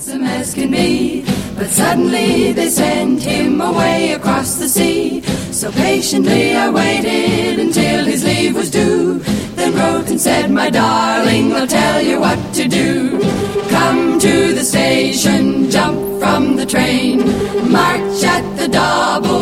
handsome as can be. But suddenly they sent him away across the sea. So patiently I waited until his leave was due. Then wrote and said, my darling, I'll tell you what to do. Come to the station, jump from the train, march at the double